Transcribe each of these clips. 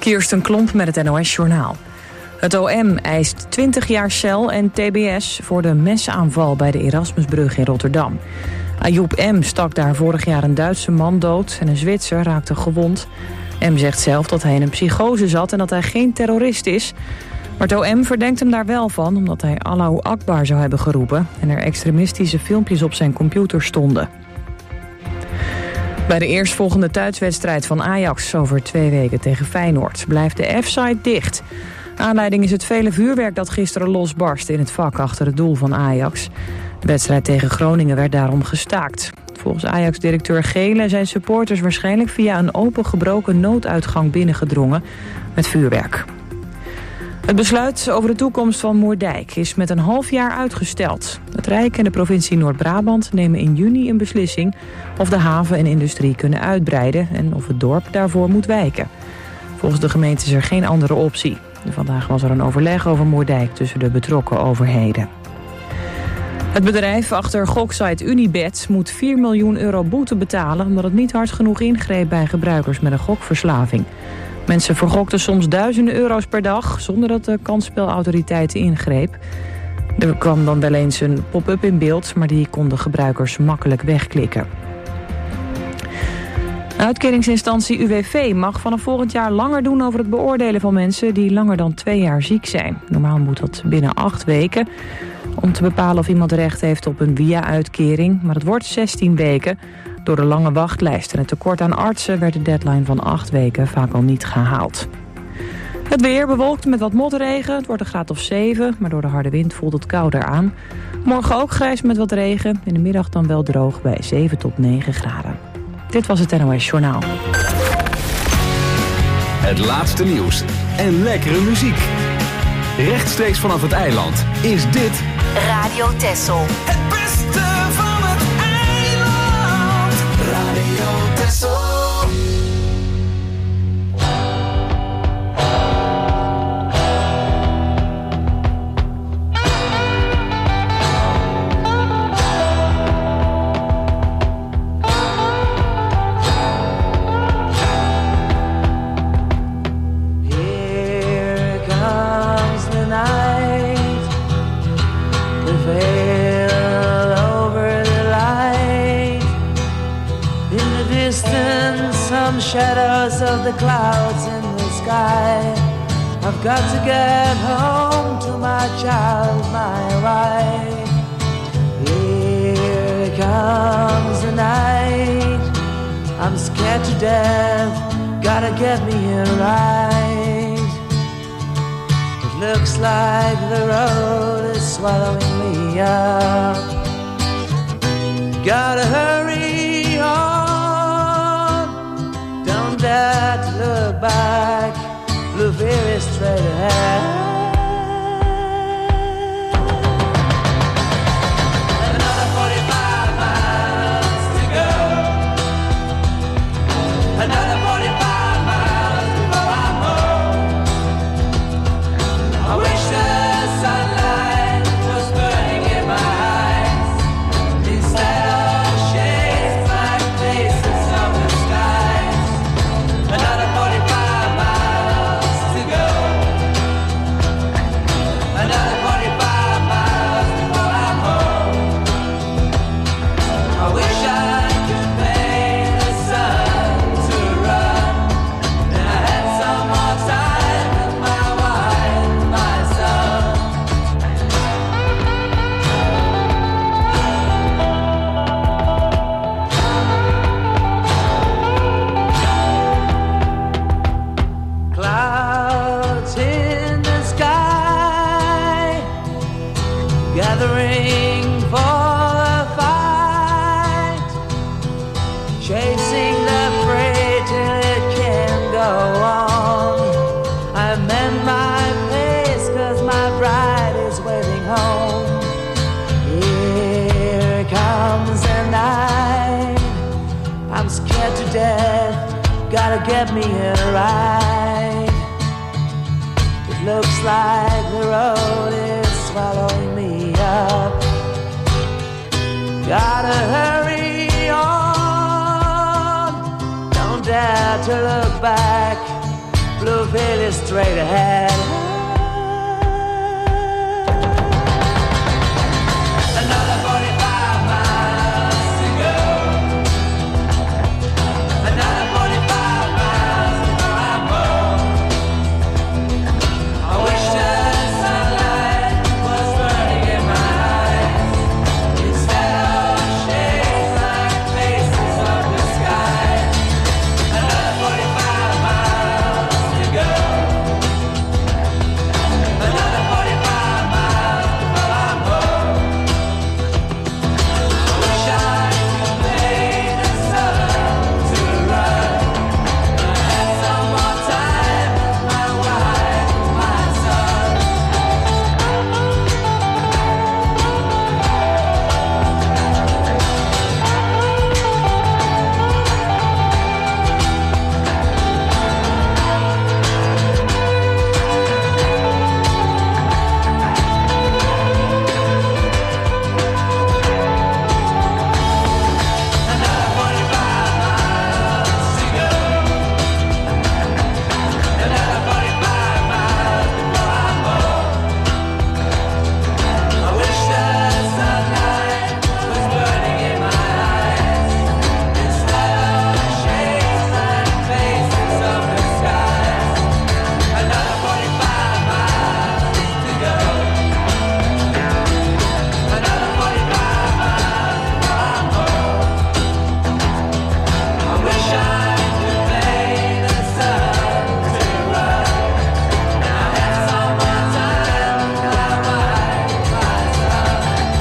Kirsten Klomp met het NOS-journaal. Het OM eist 20 jaar cel en tbs voor de mesaanval bij de Erasmusbrug in Rotterdam. Ayoub M. stak daar vorig jaar een Duitse man dood en een Zwitser raakte gewond. M. zegt zelf dat hij in een psychose zat en dat hij geen terrorist is. Maar het OM verdenkt hem daar wel van omdat hij Allahu Akbar zou hebben geroepen en er extremistische filmpjes op zijn computer stonden. Bij de eerstvolgende thuiswedstrijd van Ajax over 2 weken tegen Feyenoord blijft de F-site dicht. Aanleiding is het vele vuurwerk dat gisteren losbarstte in het vak achter het doel van Ajax. De wedstrijd tegen Groningen werd daarom gestaakt. Volgens Ajax-directeur Gele zijn supporters waarschijnlijk via een opengebroken nooduitgang binnengedrongen met vuurwerk. Het besluit over de toekomst van Moerdijk is met een half jaar uitgesteld. Het Rijk en de provincie Noord-Brabant nemen in juni een beslissing of de haven en industrie kunnen uitbreiden en of het dorp daarvoor moet wijken. Volgens de gemeente is er geen andere optie. Vandaag was er een overleg over Moerdijk tussen de betrokken overheden. Het bedrijf achter goksite Unibet moet 4 miljoen euro boete betalen omdat het niet hard genoeg ingreep bij gebruikers met een gokverslaving. Mensen vergokten soms duizenden euro's per dag zonder dat de kansspelautoriteiten ingreep. Er kwam dan wel eens een pop-up in beeld, maar die konden gebruikers makkelijk wegklikken. De uitkeringsinstantie UWV mag vanaf volgend jaar langer doen over het beoordelen van mensen die langer dan 2 jaar ziek zijn. Normaal moet dat binnen 8 weken om te bepalen of iemand recht heeft op een via-uitkering, maar het wordt 16 weken. Door de lange wachtlijst en het tekort aan artsen werd de deadline van 8 weken vaak al niet gehaald. Het weer bewolkt met wat motregen. Het wordt een graad of 7, maar door de harde wind voelt het kouder aan. Morgen ook grijs met wat regen. In de middag dan wel droog bij 7 tot 9 graden. Dit was het NOS Journaal. Het laatste nieuws en lekkere muziek. Rechtstreeks vanaf het eiland is dit Radio Texel. Het beste van het eiland. Radio Texel. Shadows of the clouds in the sky. I've got to get home to my child, my wife. Here comes the night. I'm scared to death. Gotta get me here right. It looks like the road is swallowing me up. Gotta hurry on. Dare to look back, blue fear is straight ahead. Another 45 miles to go. Another 45 miles before I'm home. I wish the sunlight was burning in my eyes instead of shades like faces of the sky. Another 45 miles to go. Another 45 miles before I'm home. I wish I could pay the sun to run, and I had some more time with my wife, my son. Clouds in the sky, gathering for a fight, chasing the prey till it can't go on. I mend my pace 'cause my bride is waiting home. Here comes the night. I'm scared to death. Gotta get me here right. It looks like the road is swallowing me up. Gotta hurry on. Don't dare to look back. blue veil is straight ahead. Another 45 miles to go. Another 45 miles before I'm home. I wish the sunlight was burning in my eyes instead of shades like faces of the sky. Another 45 miles to go. Another 45 miles before I'm home. I wish I could make the sun to run. I had some more time with my wife, my son. Another 45 miles to go. Another 45 miles before I'm home. I wish the sunlight was burning in my eyes instead of shades like faces of the sky. Another 45 miles to go. Another 45 miles before I'm home. I wish I could make the sun to run. I had some more time with my wife, my son.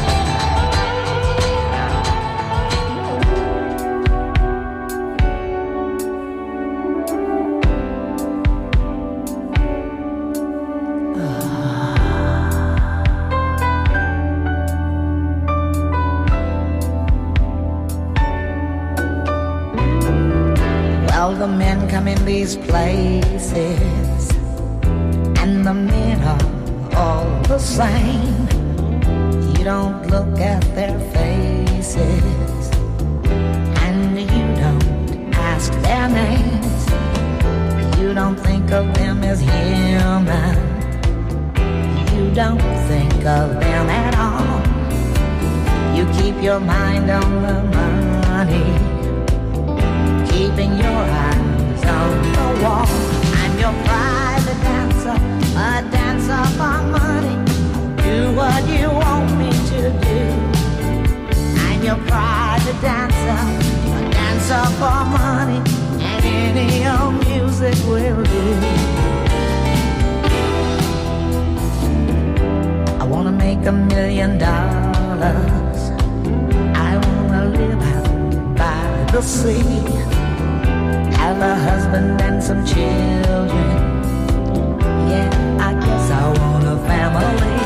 Well, the men come in these places, and the men are all the same. You don't look at their faces, and you don't ask their names. You don't think of them as human. You don't think of them at all. You keep your mind on the money, keeping your eyes on the wall. I'm your private dancer, a dancer for money. Do what you want me to do. I'm your private dancer, a dancer for money, and any old music will do. I wanna make $1 million. I wanna live out by the sea, have a husband and some children. Yeah, I guess I want a family.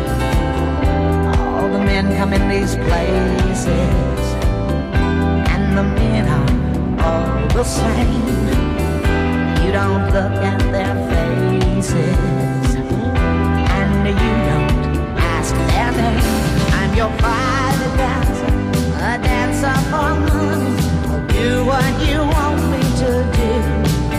All the men come in these places, and the men are all the same. You don't look at their faces, and you don't ask their name. I'm your private dancer, a dancer for money. Do what you want me to do.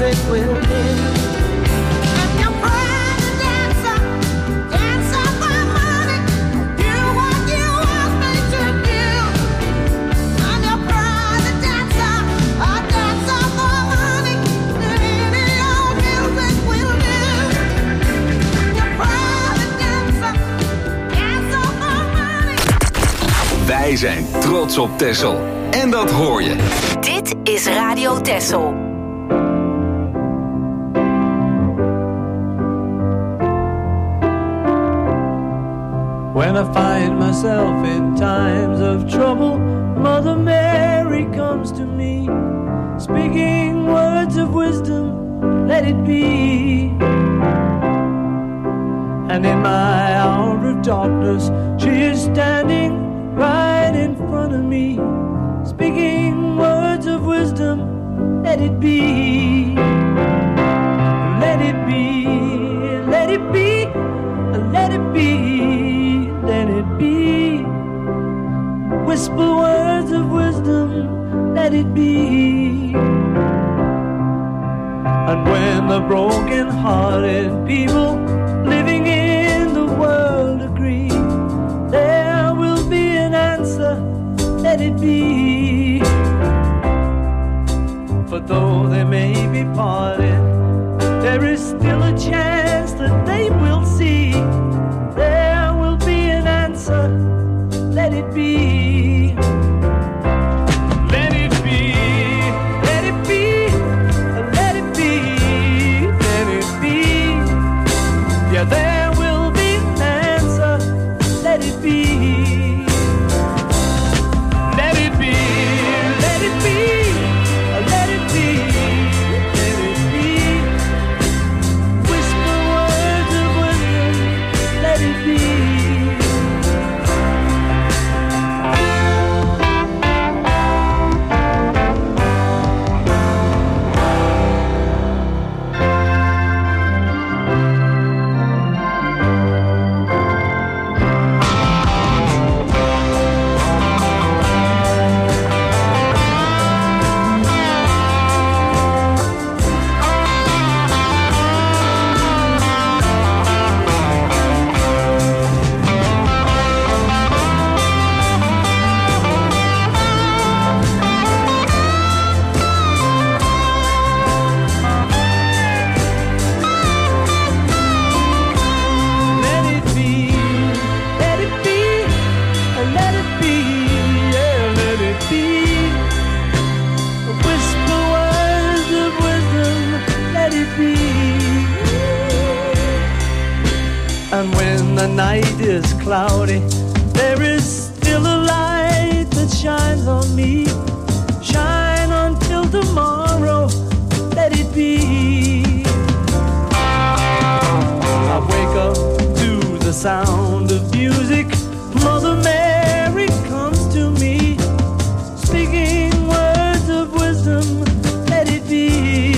music will live. And your private dancer, dancer for money, do what you want me to do. I'm your private dancer, a dancer for money, any old music will do. Your private dancer, dancer for money. Wij zijn trots op Texel. En dat hoor je. Dit is Radio Texel. When I find myself in times of trouble, Mother Mary comes to me, speaking words of wisdom, let it be. And in my hour of darkness, she is standing right in front of me, speaking words of wisdom, let it be. Let it be, let it be, let it be, let it be. Whisper words of wisdom, let it be. And when the broken-hearted people living in the world agree, there will be an answer, let it be. For though they may be parted, there is still a chance that they will see. There will be an answer, let it be. Let it be, let it be, let it be, let it be. Yeah, there will be an answer, let it be. Let it be, let it be, let it be, let it be. Whisper words of wisdom, let it be. And when the night is cloudy, there is still a light that shines on me. Shine until tomorrow, let it be. I wake up to the sound of music. Mother Mary comes to me, speaking words of wisdom, let it be.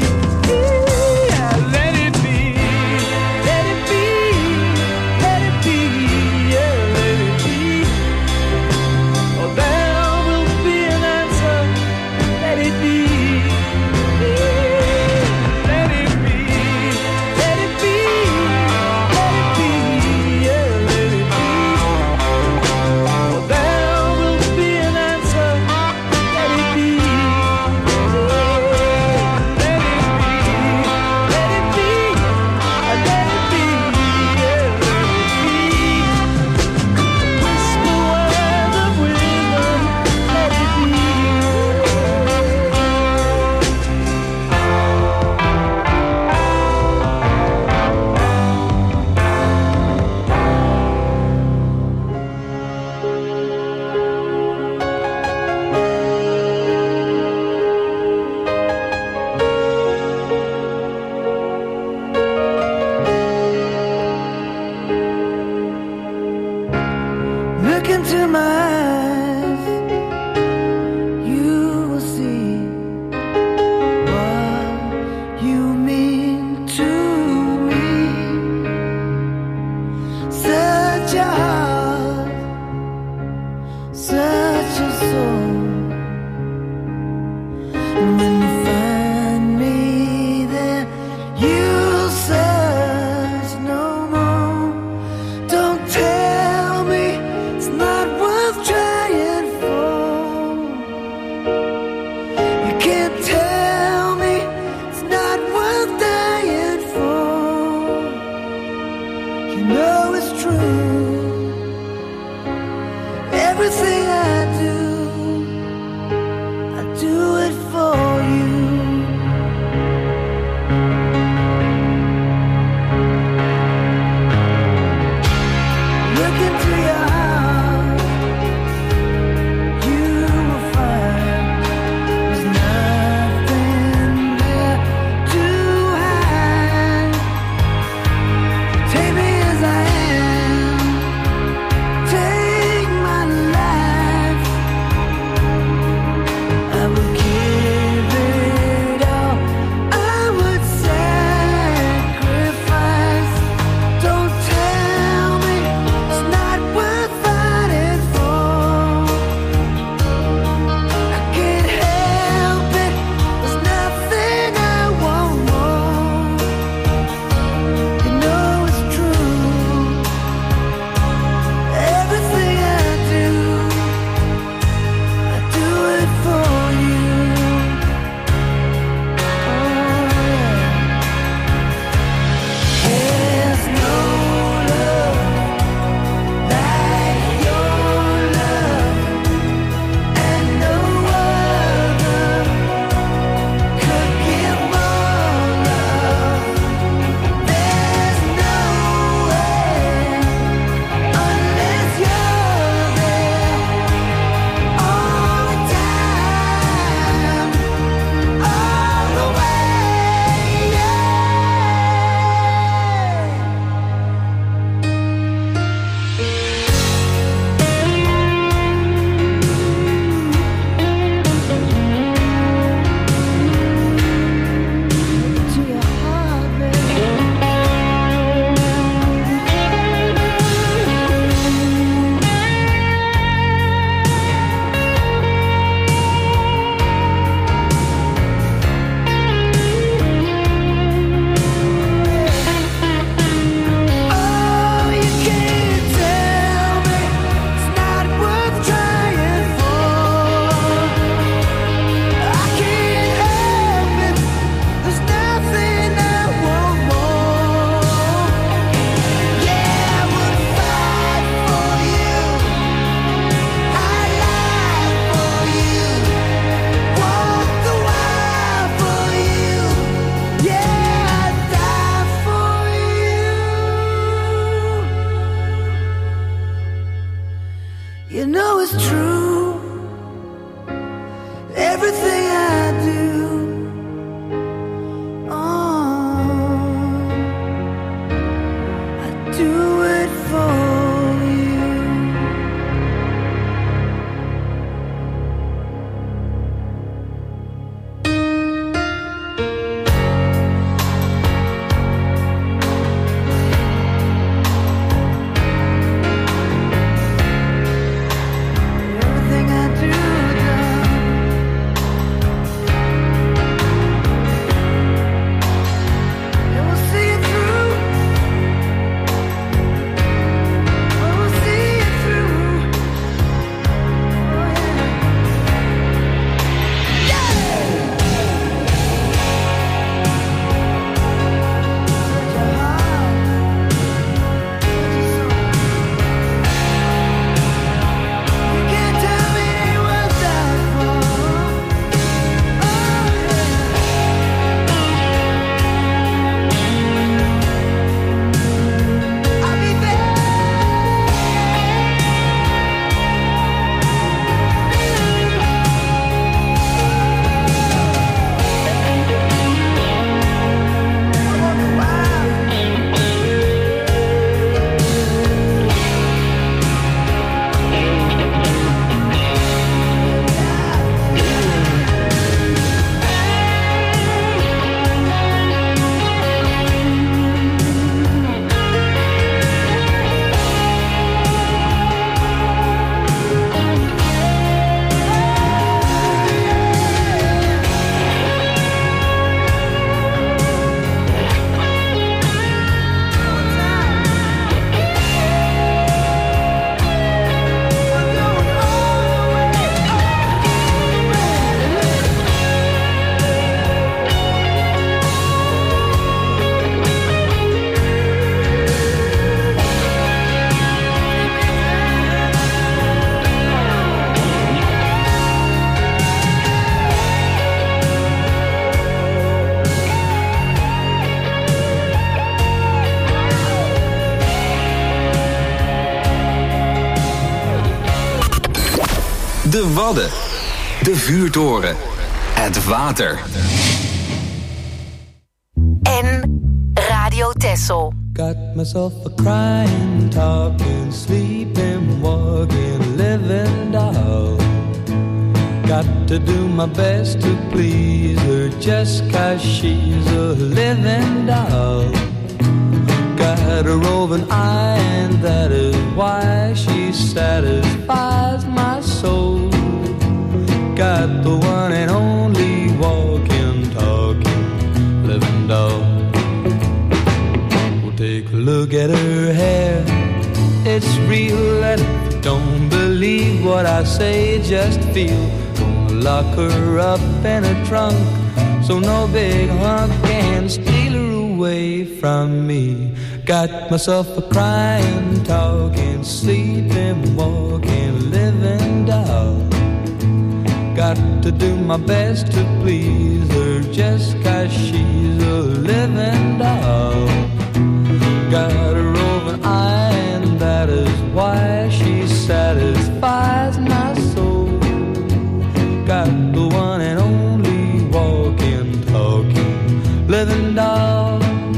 soul. And when you find me, De Wadden. De vuurtoren. Het water. En Radio Texel. Got myself a crying, talking, sleeping, walking, living doll. Got to do my best to please her just 'cause she's a living doll. Got a roving eye and that is why she satisfies my soul. Got the one and only walking, talking, living doll. Well, take a look at her hair, it's real, and if you don't believe what I say, just feel. Gonna lock her up in a trunk, so no big hunk can steal her away from me. Got myself a crying, talking, sleeping, walking, living doll. Got to do my best to please her just 'cause she's a living doll. Got a roving eye and that is why she satisfies my soul. Got the one and only walking, talking, living doll.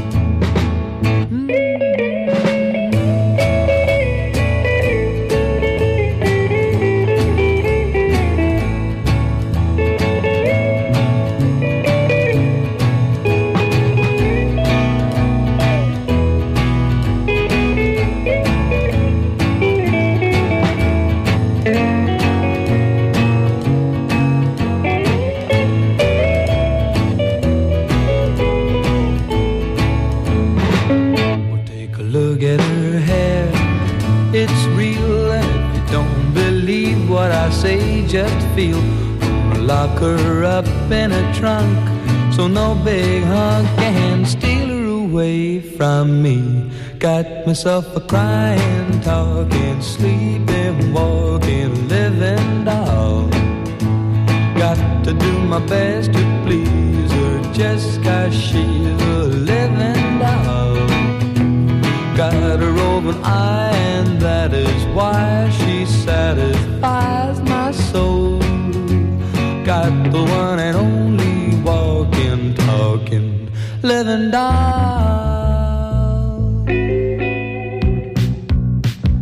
Just feel. Lock her up in a trunk, so no big hunk can steal her away from me. Got myself a crying, talking, sleeping, walking, living doll. Got to do my best to please her just 'cause she's a living doll. Got a roving eye and that is why she satisfies my soul. Got the one and only walking, talking, living doll.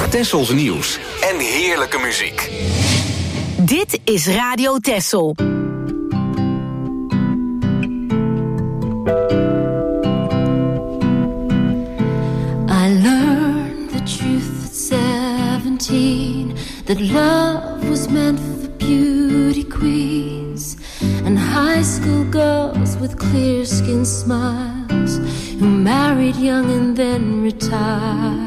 Tessels nieuws en heerlijke muziek. Dit is Radio Tessel. I learned the truth at 17, that love was meant for beauty queens and high school girls with clear skin smiles who married young and then retired.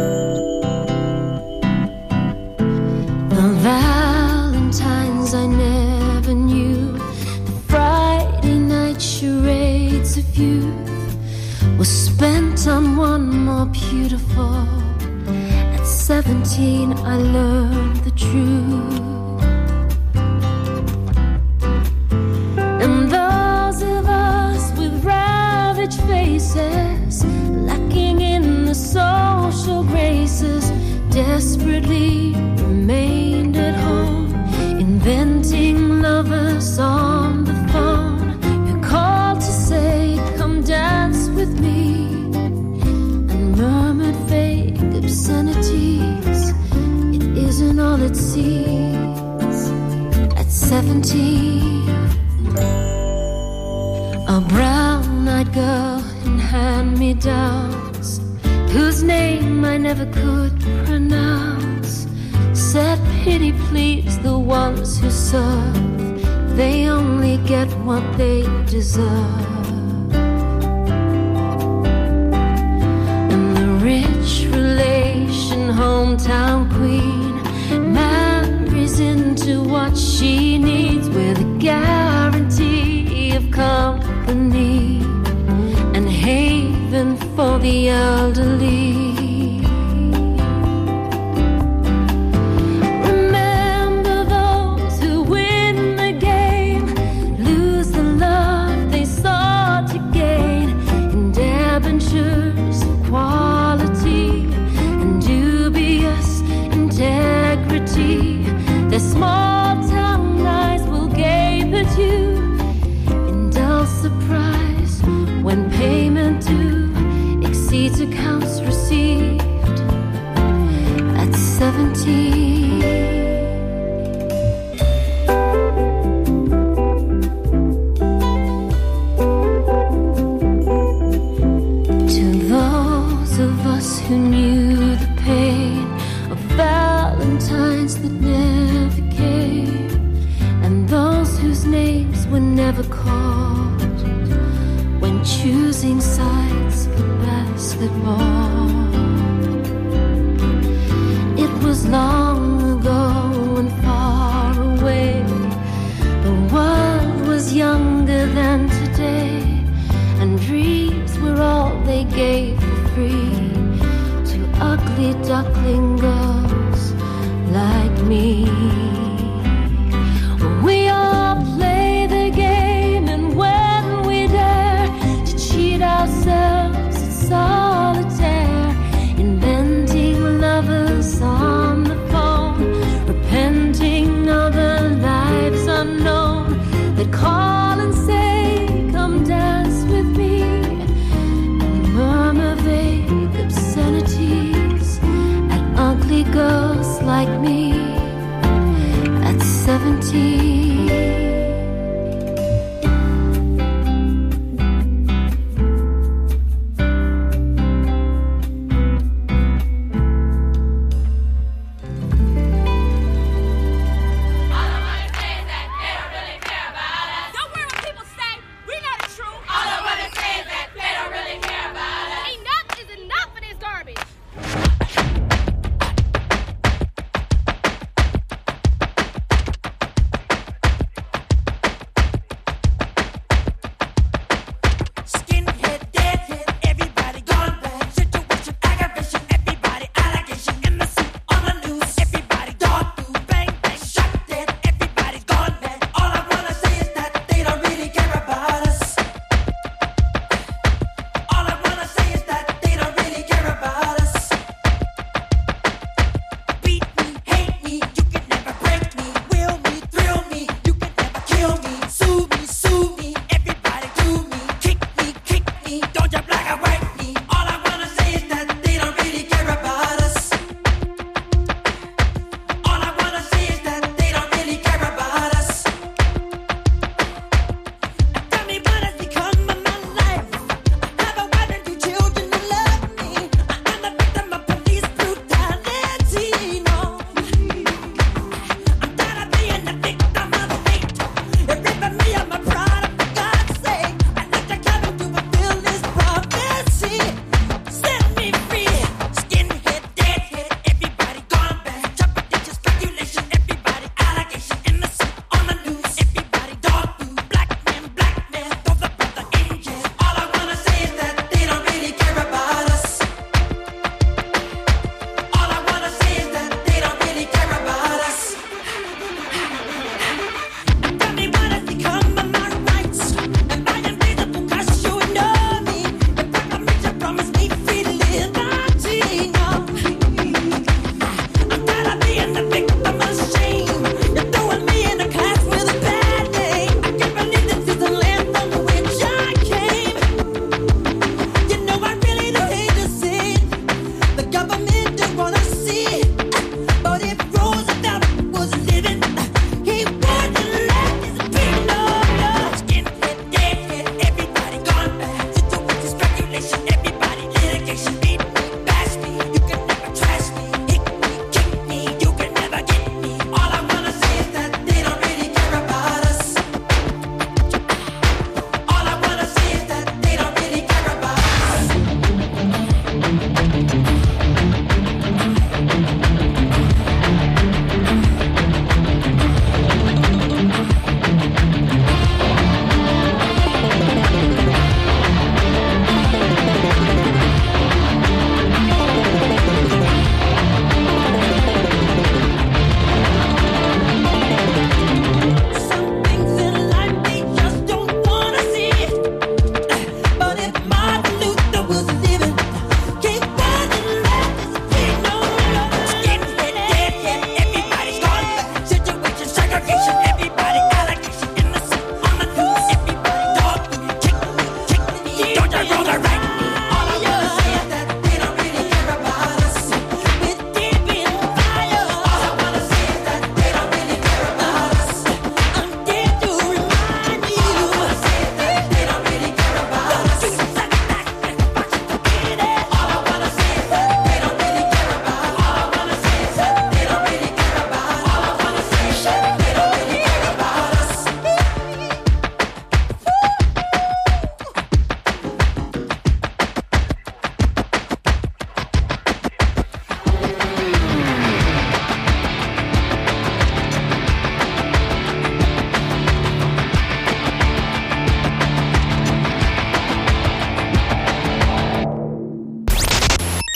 The Valentines I never knew, the Friday night charades of youth was spent on one more beautiful. At 17 I learned the truth. And those of us with ravaged faces, lacking in the social graces, desperately remained at home, inventing lovers on the phone who called to say, come dance with me, and murmured vague obscenities. It isn't all it seems. At 17, a brown-eyed girl in hand-me-downs, whose name I never could pronounce, said, pity please the ones who serve, they only get what they deserve. And the rich relation hometown queen marries into what she needs, with a guarantee of company and haven for the elderly. Remember those who win the game, lose the love they sought to gain, in debentures of quality and dubious integrity. Their small town eyes will gape at you in dull surprise when payment due exceeds accounts received. At 17, to those of us who knew the pain of Valentines that never came, and those whose names were never called when choosing sides for basketball. It was long ago and far away. The world was younger than today, and dreams were all they gave for free to ugly duckling girls like me. We all play the game, and when we dare to cheat ourselves at solitaire, inventing lovers on the phone, repenting other lives unknown, that call and say, come dance with me, and murmur vague obscenities at ugly girls like me. At 17,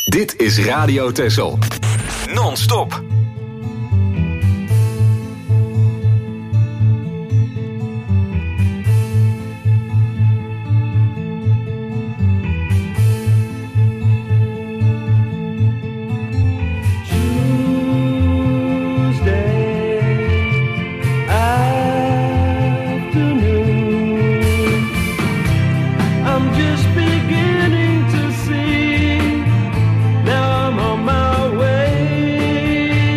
Dit is Radio Texel. Non-stop. Beginning to see. Now I'm on my way.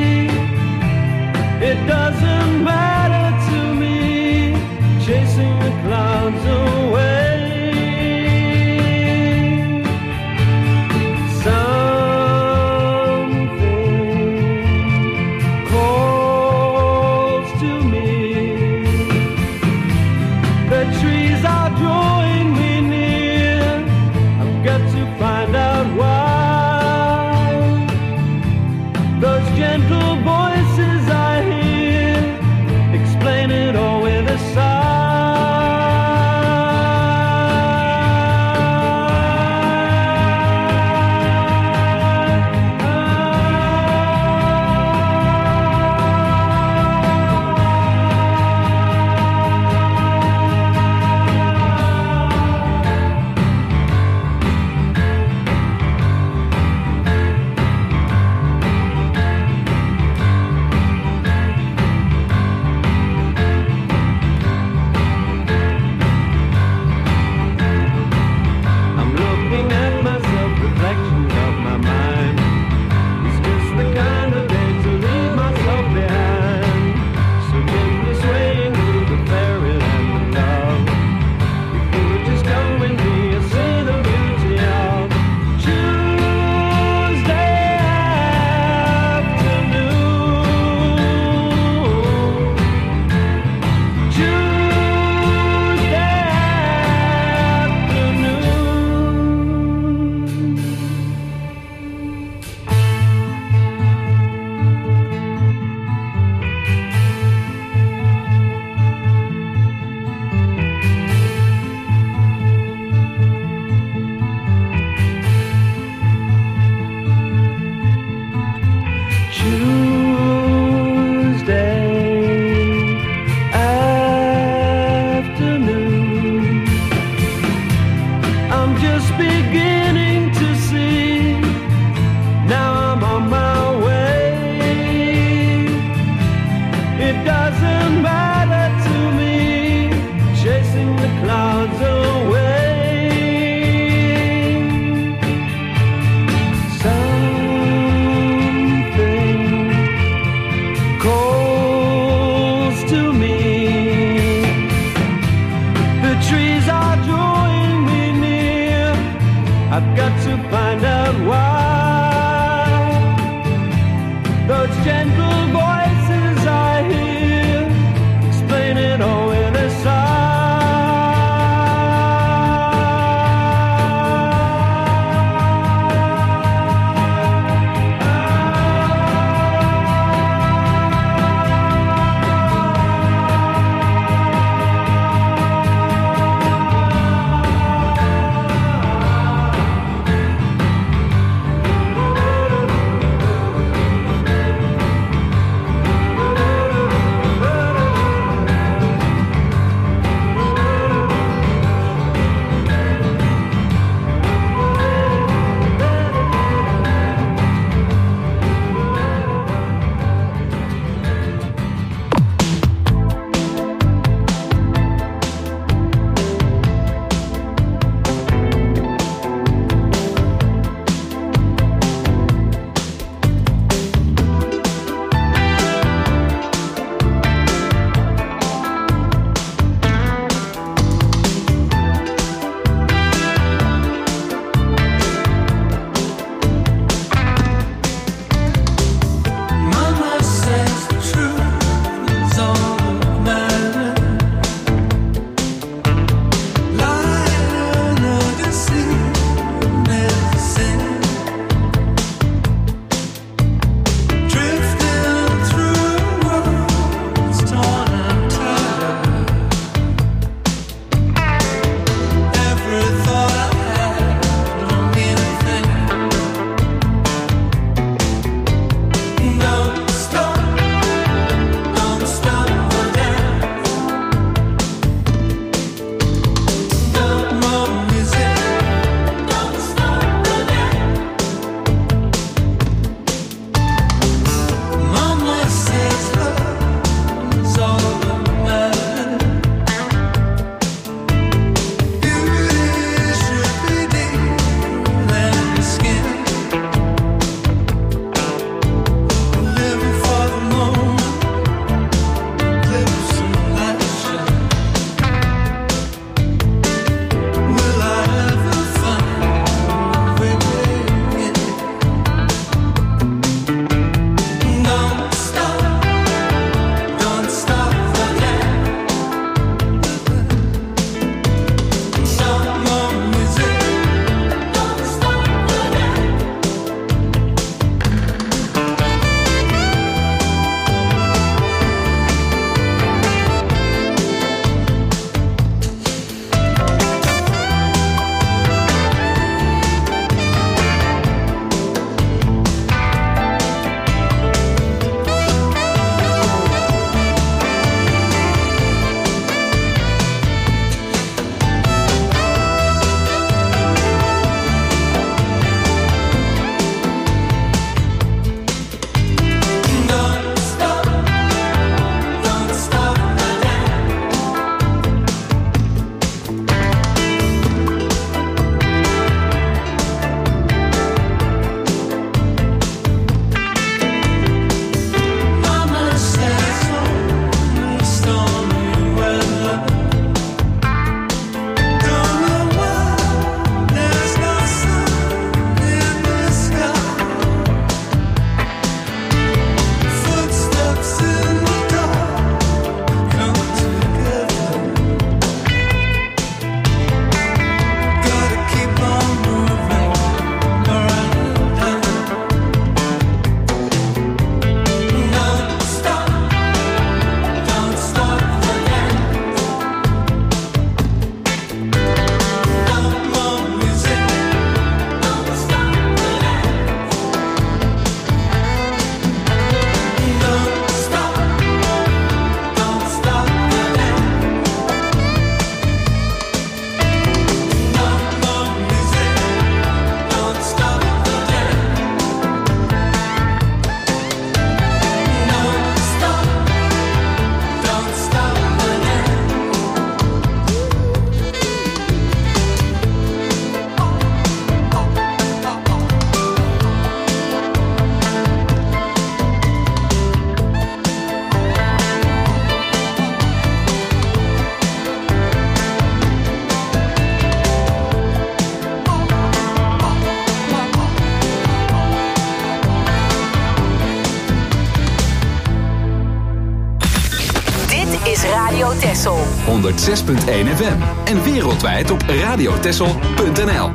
Texel. 106.1 FM. En wereldwijd op radiotexel.nl.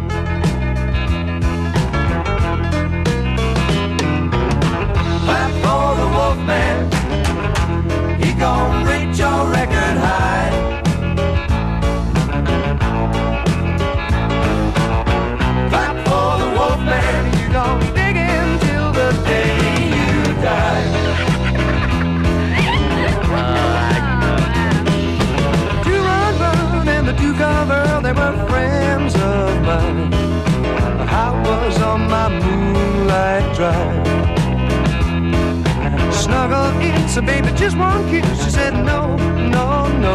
Clap for the Wolfman. He gon' reach your record high. Clap for the Wolfman. You gon' dig him till the day you die. Do run, run, and the do cover, they were friends of mine. I was on my moonlight drive. Snuggle in, so baby, just one kiss. She said no, no, no.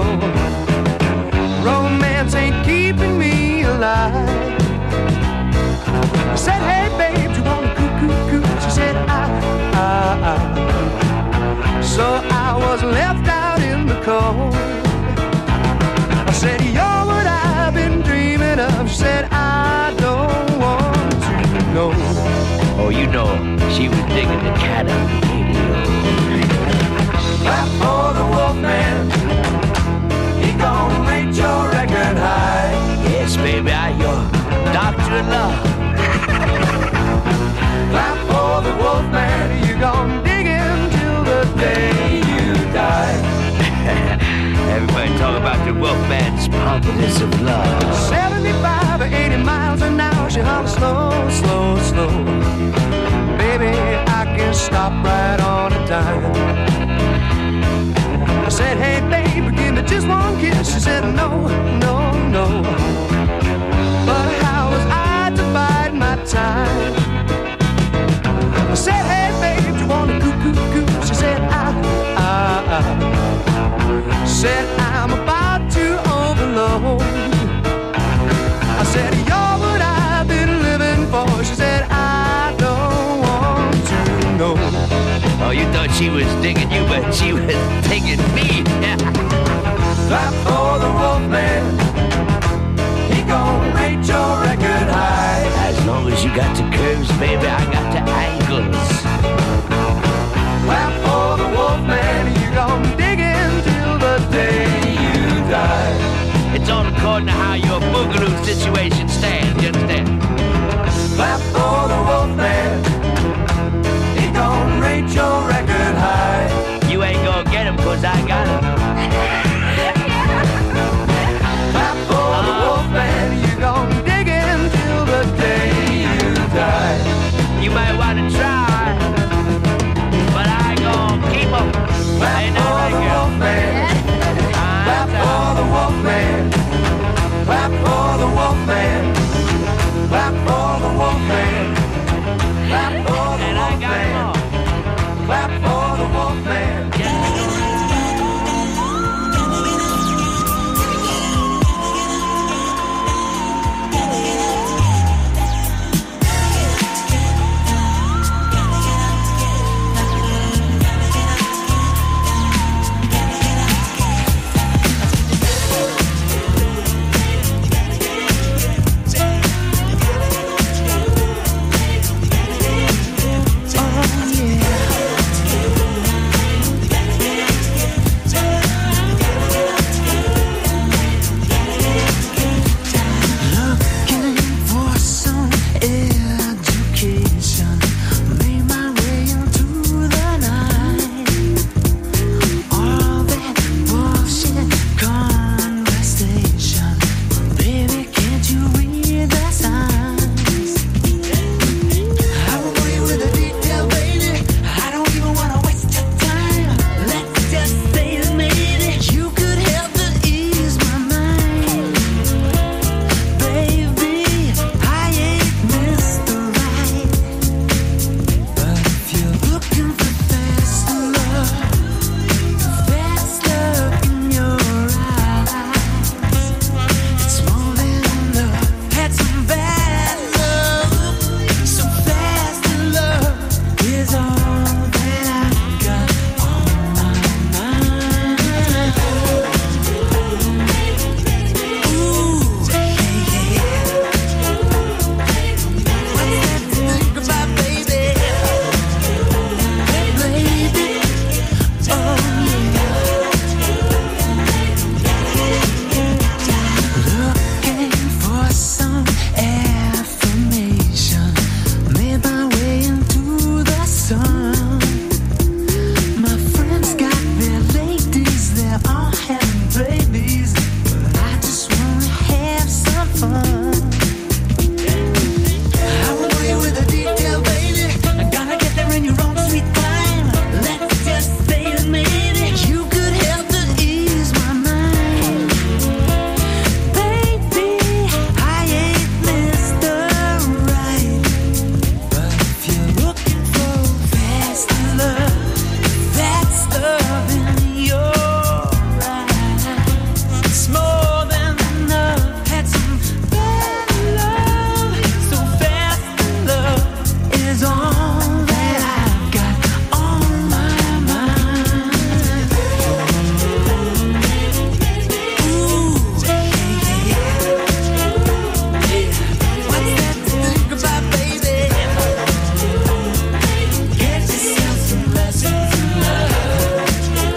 Romance ain't keeping me alive. I said, hey babe, do you wanna coo-coo-coo? She said, I. So I was left out in the cold. I said, you're what I've been dreaming of. She said, I don't want to know. Oh, you know, she was digging the cat on the radio. Clap for the Wolfman. He gon' reach your record high. Yes, baby, I'm your doctor in love. Clap for the Wolfman. You gon' dig him till the day you die. Everybody talk about the Wolfman's pompous of love. 75 or 80 miles an hour. She hollers slow, slow, slow. Baby, I can stop right on a dime. I said, hey baby, give me just one kiss. She said, no, no, no. But how was I to bide my time? I said, hey babe, do you want to coo-coo-coo? She said, I. Said, I'm about to overload. I said, you're what I've been living for. She said, I don't want to know. Oh, you thought she was digging you, but she was digging me. Clap for the Wolfman. He gon' reach your record high. As long as you got the curves, baby, I got the angles. Clap for the Wolfman. You gon' dig in till the day you die. It's all according to how your boogaloo situation stands, you understand? Clap for the Wolfman. He gon' reach your record high. You ain't gonna get him, cause I got him. Clap for the Wolfman. You gon' dig in till the day you die. You might wanna try, but I ain't gonna keep him. Clap Ain't for that the right, girl? Wolfman. Clap for the Wolfman. Clap for the Wolfman. all that I've got on my mind. Ooh, yeah. What's that to think about, baby? Get yourself some lessons in love.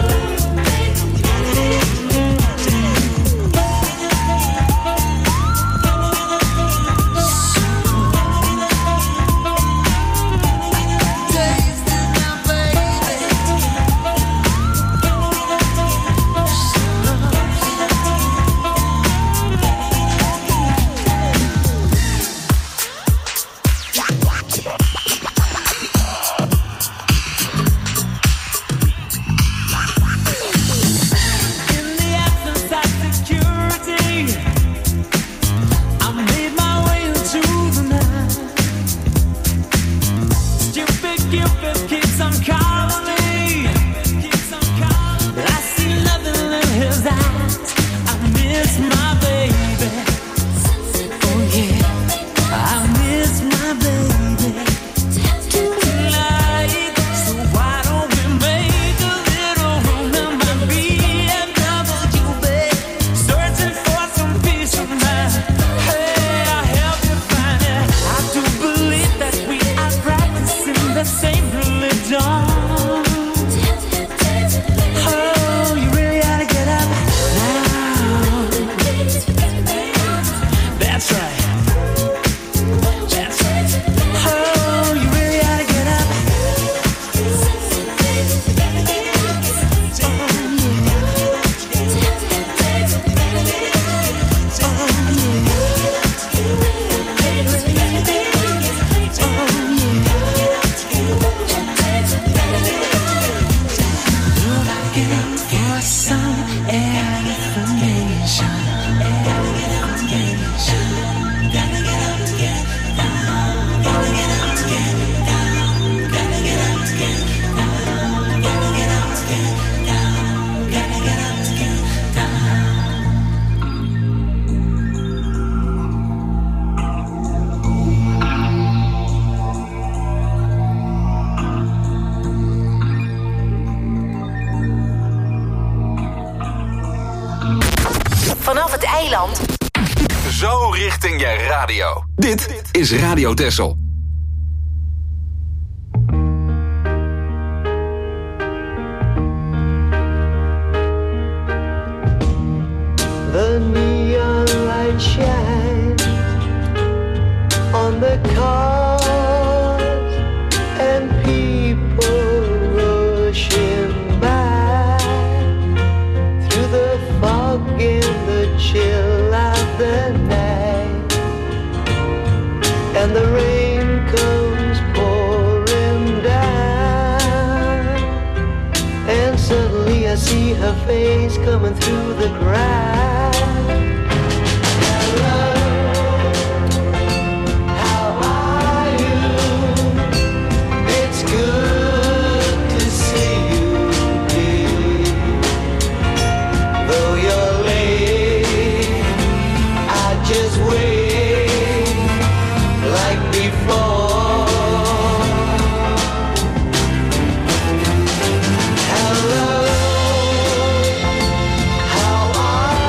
Vanaf het eiland. Zo richting je radio. Dit is Radio Texel. The neon light shines on the cars and people rushing by through the fog and the chill of the night, and the rain comes pouring down, and suddenly I see her face coming through the crowd. How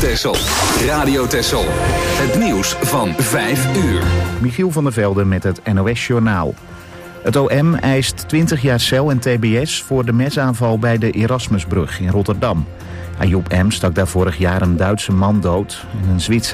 Texel. Radio Texel. Het nieuws van 5 uur. Michiel van der Velde met het NOS-journaal. Het OM eist 20 jaar cel en tbs voor de mesaanval bij de Erasmusbrug in Rotterdam. Ayoub M. stak daar vorig jaar een Duitse man dood en een Zwitser.